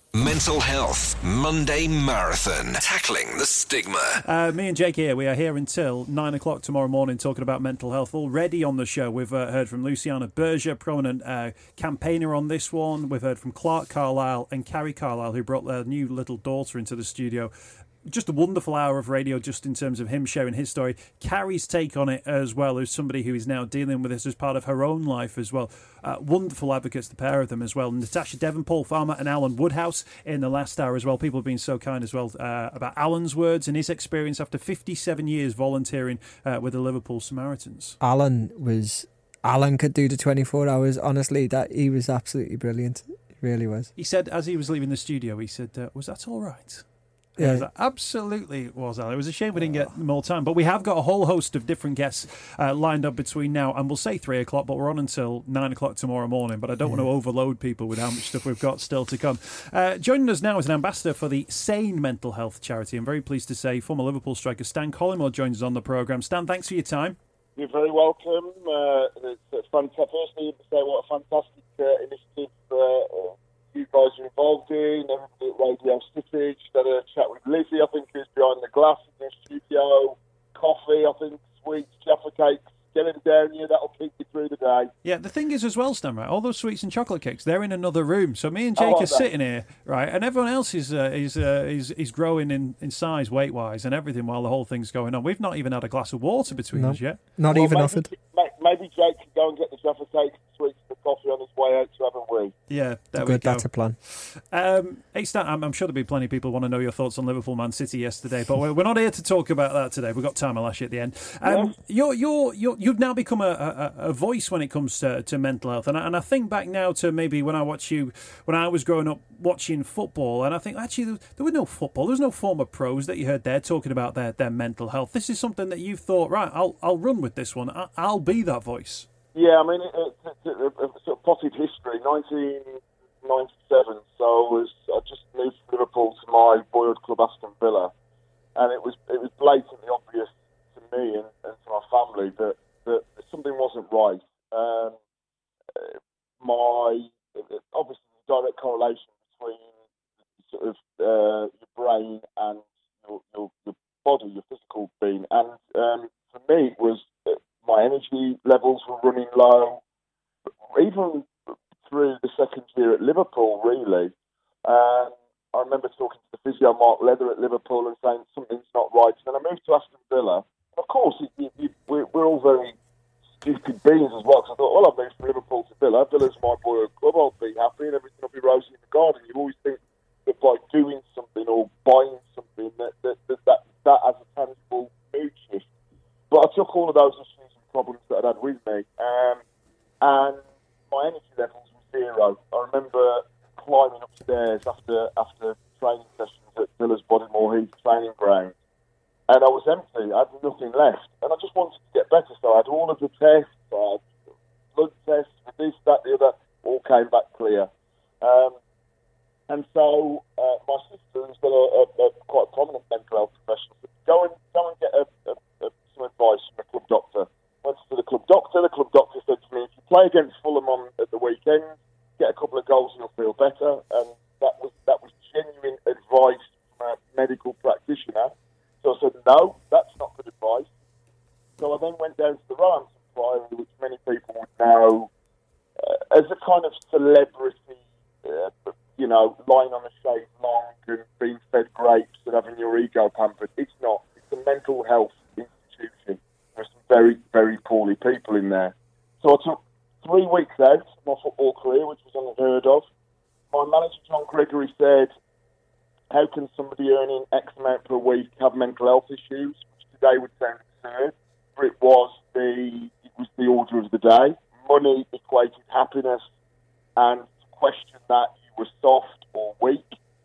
Mental Health Monday Marathon. Tackling the stigma. Me and Jake here. We are here until 9 o'clock tomorrow morning talking about mental health. Already on the show, we've heard from Luciana Berger, prominent campaigner on this one. We've heard from Clark Carlisle and Carrie Carlisle, who brought their new little daughter into the studio. Just a wonderful hour of radio just in terms of him sharing his story. Carrie's take on it as well, as somebody who is now dealing with this as part of her own life as well. Wonderful advocates, the pair of them as well. Natasha Devon, Paul Farmer and Alan Woodhouse in the last hour as well. People have been so kind as well about Alan's words and his experience after 57 years volunteering with the Liverpool Samaritans. Alan could do the 24 hours. Honestly, that he was absolutely brilliant. He really was. He said, as he was leaving the studio, he said, was that all right? Yeah. Absolutely it was, Alan. It was a shame we didn't get more time, but we have got a whole host of different guests lined up between now and we'll say 3 o'clock, but we're on until 9 o'clock tomorrow morning, but I don't want to overload people with how much stuff we've got still to come. Joining us now is an ambassador for the Sane Mental Health Charity. I'm very pleased to say former Liverpool striker Stan Collymore joins us on the programme. Stan, thanks for your time. You're very welcome. It's fantastic. Firstly, to say what a fantastic initiative you guys are involved in. Everybody at Radio City. Just had a chat with Lizzie, I think, who's behind the glass in the studio. Coffee, I think, sweets, Jaffa cakes. Get them down here, that'll keep you through the day. Yeah, the thing is as well, Stan, right, all those sweets and chocolate cakes, they're in another room. So me and Jake are sitting here, right, and everyone else is growing in size, weight-wise, and everything while the whole thing's going on. We've not even had a glass of water between us yet. Not even offered. Maybe Jake can go and get the Jaffa cakes, sweets, and coffee on his way out to have a wee. Yeah, there we go. That's a plan. Hey, Stan, I'm sure there'll be plenty of people who want to know your thoughts on Liverpool Man City yesterday, but we're not here to talk about that today. We've got Time Alashi at the end. You've now become a voice when it comes to mental health, and I think back now to maybe when I watched you when I was growing up watching football, and I think actually there was no football, there was no former pros that you heard there talking about their mental health. This is something that you thought, right, I'll run with this one. I'll be that voice. Yeah, I mean, it's a sort of potted history. 1997, so I just moved from Liverpool to my boyhood club Aston Villa, and it was blatantly obvious to me and to my family that something wasn't right. Obviously the direct correlation between sort of your brain and your body, your physical being, and for me it was my energy levels were running low, even through the second year at Liverpool, really. I remember talking to the physio Mark Leather at Liverpool and saying something's not right. And then I moved to Aston Villa. Of course, we're all very stupid beings as well. So I thought, well, I've moved from Liverpool to Villa. Villa's my boyhood club. I'll be happy and everything will be rosy in the garden. You always think that by doing something or buying something that has a tangible mood shift. But I took all of those issues and problems that I'd had with me, and my energy levels were zero. I remember climbing upstairs after training sessions at Villa's Bodymore Heath training ground, and I was empty. I had nothing left, and I just wanted to get better. So I had all of the tests, I had blood tests, for this, that, the other, all came back clear. And so my sister, who's got a quite prominent mental health professional, said, go and get some advice from a club doctor. Went to the club doctor. The club doctor said to me, if you play against Fulham at the weekend, get a couple of goals and you'll feel better. And that was genuine advice from a medical practitioner. So I said, no, that's not good advice. So I then went down to the Roehampton Priory, which many people would know as a kind of celebrity, lying on a shaved lawn and being fed grapes and having your ego pampered. It's not. It's a mental health institution. There's some very, very poorly people in there. So I took 3 weeks out of my football career, which was unheard of. My manager, John Gregory, said, how can somebody earning X amount per week have mental health issues, which today would sound absurd, but it was the order of the day. Money equated happiness, and to question that you were soft or weak.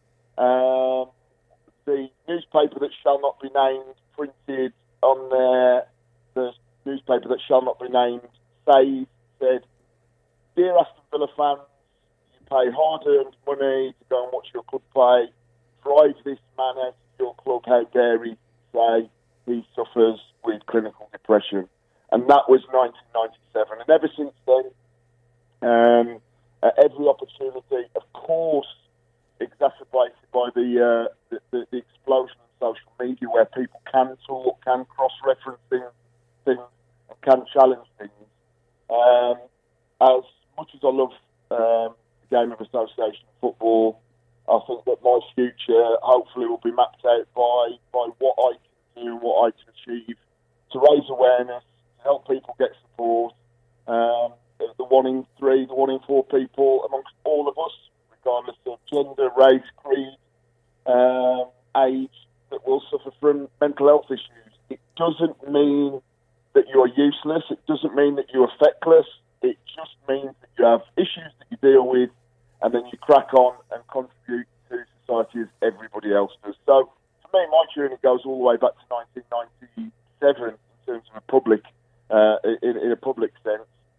The newspaper that shall not be named printed on the newspaper that shall not be named said, dear Aston Villa fans, you pay hard-earned money to go and watch your club play. Drive this man out of your club. How dare he say he suffers with clinical depression? And that was 1997. And ever since then, at every opportunity, of course, exacerbated the explosion of social media where people can talk, can cross-reference things, and can challenge things. As much as I love the game of association football, I think that my future hopefully will be mapped out by what I can do, what I can achieve to raise awareness, to help people get support. The 1 in 3, the 1 in 4 people amongst all of us, regardless of gender, race, creed, age, that will suffer from mental health issues. It doesn't mean that you're useless. It doesn't mean that you're feckless. It just means that you have issues that you deal with, and then you crack on and contribute to society as everybody else does. So, for me, my journey goes all the way back to 1997 in terms of a public, in a public sense.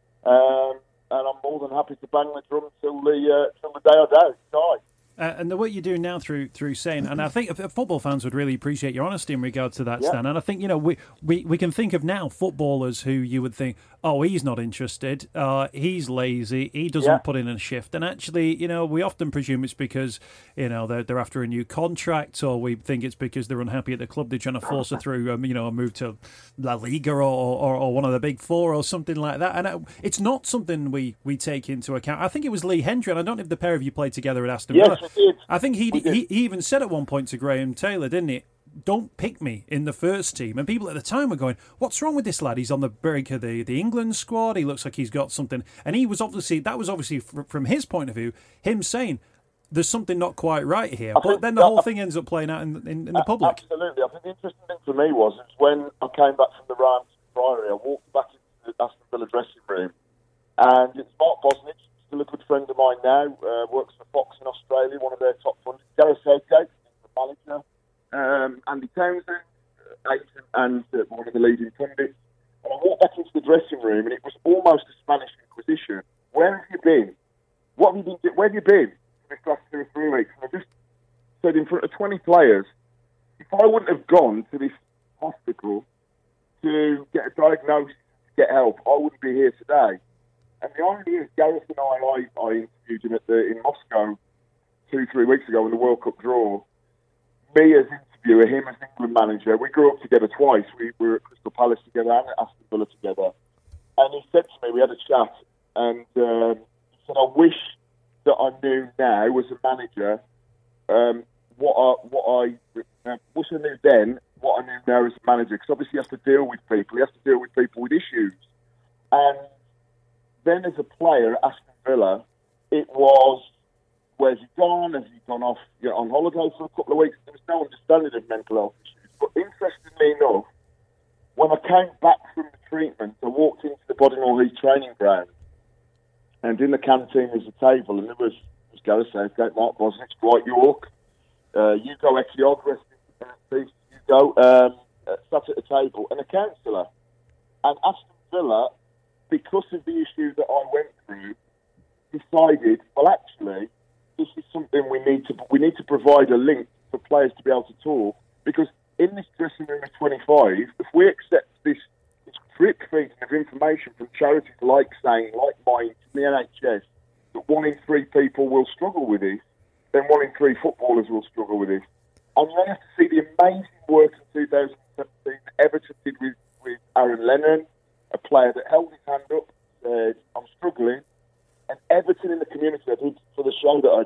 And I'm more than happy to bang the drum till the day I die. And the work you're doing now through Sane, and I think football fans would really appreciate your honesty in regard to that, Stan. And I think, we can think of now footballers who you would think, oh, he's not interested, he's lazy, he doesn't put in a shift. And actually, we often presume it's because, they're after a new contract, or we think it's because they're unhappy at the club, they're trying to force it through, a move to La Liga or one of the big four or something like that. And it's not something we take into account. I think it was Lee Hendry, and I don't know if the pair of you played together at Aston Villa. I think he even said at one point to Graham Taylor, didn't he? Don't pick me in the first team. And people at the time were going, what's wrong with this lad? He's on the brink of the England squad. He looks like he's got something. And that was obviously from his point of view, him saying, there's something not quite right here. But then the whole thing ends up playing out in the public. Absolutely. I think the interesting thing for me was when I came back from the Rams Priory, I walked back into the Aston Villa dressing room, and it's Mark Bosnich, still a good friend of mine now, works for Fox in Australia, one of their top funders. Gareth Southgate, the manager. Andy Townsend, agent, and one of the leading pundits. And I walked back into the dressing room, and it was almost a Spanish Inquisition. Where have you been? What have you been? Where have you been for this last 2 or 3 weeks? And I just said in front of 20 players, if I wouldn't have gone to this hospital to get a diagnosis, to get help, I wouldn't be here today. And the irony is, Gareth and I interviewed him in Moscow 2-3 weeks ago in the World Cup draw. Me as interviewer, him as England manager. We grew up together twice. We were at Crystal Palace together and at Aston Villa together. And he said to me, we had a chat, and he said, I wish that I knew now as a manager what I wish I knew then what I knew now as a manager. Because obviously he has to deal with people. He has to deal with people with issues. And then as a player at Aston Villa, it was, where's he gone? Has he gone off on holiday for a couple of weeks? There was no understanding of mental health issues. But interestingly enough, when I came back from the treatment, I walked into the Bodymoor Heath training ground, and in the canteen was a table, and there was Gareth Southgate, Mark Bosnich, Dwight York, Hugo Ekiog, rest in peace, Hugo, sat at a table, and a counsellor. And Aston Villa, because of the issue that I went through, decided, well, actually, this is something we need to provide a link for players to be able to talk, because in this dressing room of 25, if we accept this drip feeding of information from charities like Sane, like mine, from the NHS, that 1 in 3 people will struggle with this, then 1 in 3 footballers will struggle with this. And you have to see the amazing work in 2017 Everton did with Aaron Lennon, a player that held his hand up, said, I'm struggling. And Everton in the community, I did for the show that I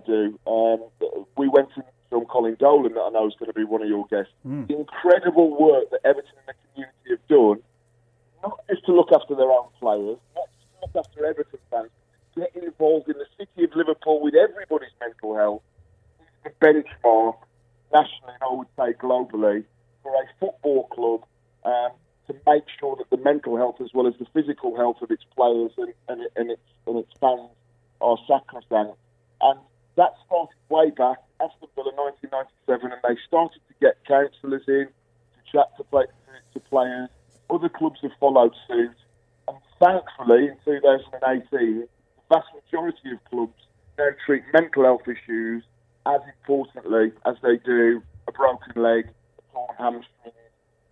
do, we went to film Colin Dolan, that I know is going to be one of your guests. The incredible work that Everton in the community have done, not just to look after their own players, not just to look after Everton fans, but to get involved in the city of Liverpool with everybody's mental health. It's the benchmark, nationally and I would say globally, for a football club to make sure that the mental health as well as the physical health of its players and its fans are sacrosanct. And that started way back, Aston Villa 1997, and they started to get counsellors in to chat to players. Other clubs have followed suit. And thankfully, in 2018, the vast majority of clubs now treat mental health issues as importantly as they do a broken leg, a torn hamstring,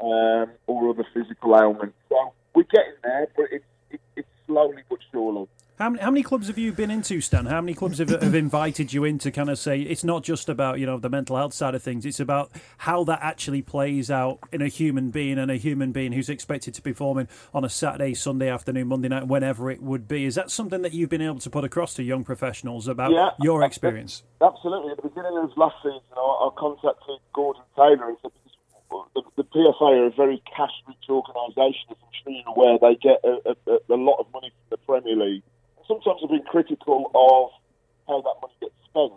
or other physical ailments. So we're getting there, but it's slowly but surely. How many clubs have you been into, Stan? How many clubs have invited you in to kind of say it's not just about the mental health side of things, it's about how that actually plays out in a human being, and a human being who's expected to be performing on a Saturday, Sunday afternoon, Monday night, whenever it would be. Is that something that you've been able to put across to young professionals about your experience? Absolutely. At the beginning of last season, I contacted Gordon Taylor and said, the PFA are a very cash-rich organisation. As I'm sure you're aware, they get a lot of money from the Premier League. Sometimes I've been critical of how that money gets spent.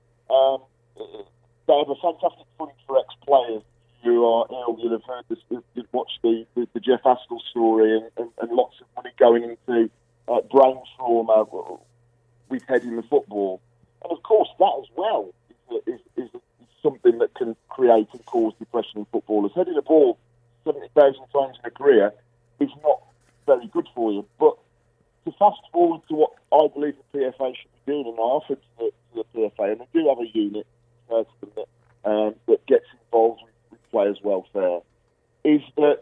They have a fantastic fund for ex-players who are ill. You'll have heard this, you've watched the Jeff Askell story, and lots of money going into brain trauma with head in the football. And of course, that as well is something that can create and cause depression in footballers. Heading a ball 70,000 times in a career is not very good for you. But to fast forward to what I believe the PFA should be doing, and I offered to the PFA, and they do have a unit that gets involved with players' welfare, is that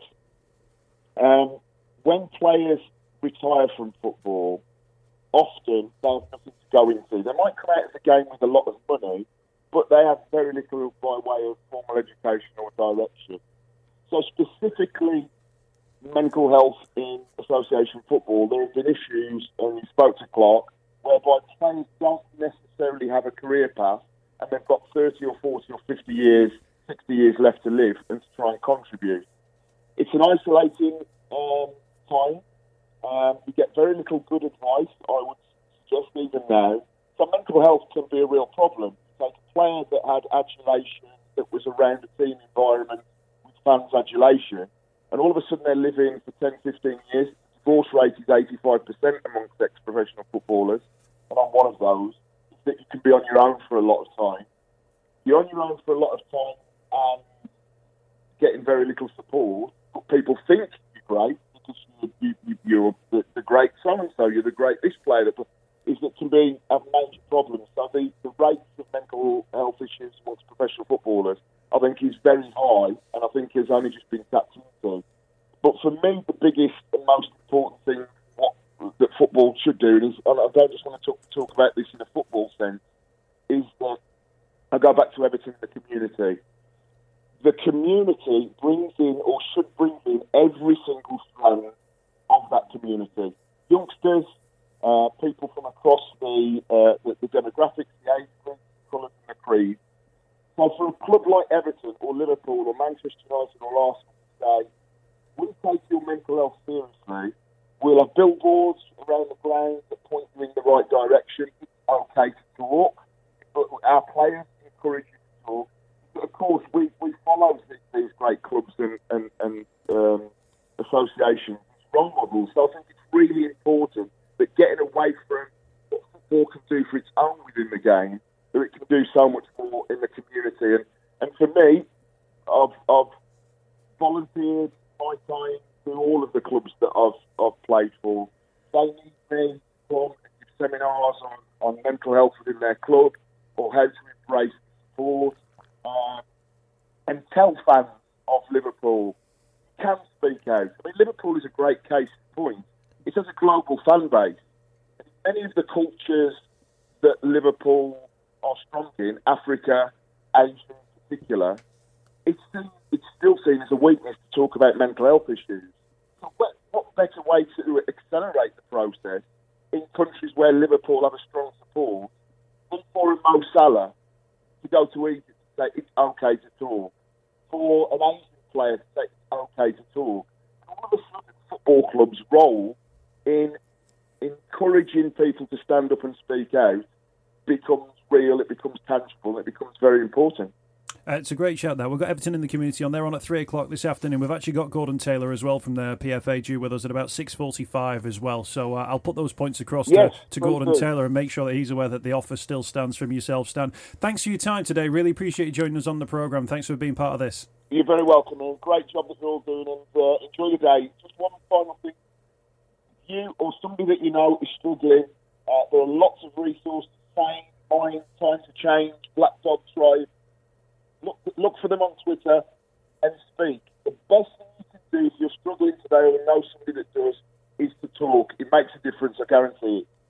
when players retire from football, often they have nothing to go into. They might come out of the game with a lot of money, but they have very little by way of formal education or direction. So specifically, mental health in association football, there have been issues, and you spoke to Clark, whereby players don't necessarily have a career path, and they've got 30 or 40 or 50 years, 60 years left to live and to try and contribute. It's an isolating time. You get very little good advice, I would suggest, even now. So mental health can be a real problem. Like a player that had adulation, that was around a team environment with fans' adulation, and all of a sudden they're living for 10, 15 years. The divorce rate is 85% amongst ex-professional footballers, and I'm one of those. Is that you can be on your own for a lot of time. You're on your own for a lot of time and getting very little support, but people think you're great because you're the great so-and-so, you're the great this player. Is that can be a major problem. So the rates of mental health issues amongst professional footballers, I think, is very high, and I think has only just been tapped into. But for me, the biggest and most important thing that football should do, and I don't just want to talk about this in a football sense, is that I go back to Everton, the community. The community brings in, or should bring in, every single strand of that community. Youngsters, people from across the demographics, the age group, the colours and the creed. So for a club like Everton or Liverpool or Manchester United or Arsenal to say, we take your mental health seriously, we'll have billboards around the ground that point you in the right direction. It's okay to talk, but our players encourage you to talk. But of course, we follow these great clubs and associations, role models. So I think it's really important that getting away from what football can do for its own within the game, that it can do so much more in the community. And for me, I've volunteered my time to all of the clubs that I've played for. They need me to come and give seminars on mental health within their club, or how to embrace support, and tell fans of Liverpool, you can speak out. I mean, Liverpool is a great case in point. It has a global fan base. Many of the cultures that Liverpool are strong in, Africa, Asia in particular, it's still seen as a weakness to talk about mental health issues. So what better way to accelerate the process in countries where Liverpool have a strong support than for a Mo Salah to go to Egypt and say it's okay to talk, for an Asian player to say it's okay to talk. And all of a sudden, football clubs' role in encouraging people to stand up and speak out becomes real, it becomes tangible, it becomes very important. It's a great shout there. We've got Everton in the community on. They're on at 3 o'clock this afternoon. We've actually got Gordon Taylor as well from the PFA due with us at about 6:45 as well. So I'll put those points across to Gordon Taylor and make sure that he's aware that the offer still stands from yourself, Stan. Thanks for your time today. Really appreciate you joining us on the programme. Thanks for being part of this. You're very welcome, man. Great job that you're all doing, and enjoy your day. Just one final thing. If you or somebody that you know is struggling, there are lots of resources, Sane, Mind, Time to Change, Black Dog Tribe. Look for them on Twitter and speak. The best thing you can do if you're struggling today or know somebody that does is to talk. It makes a difference, I guarantee it.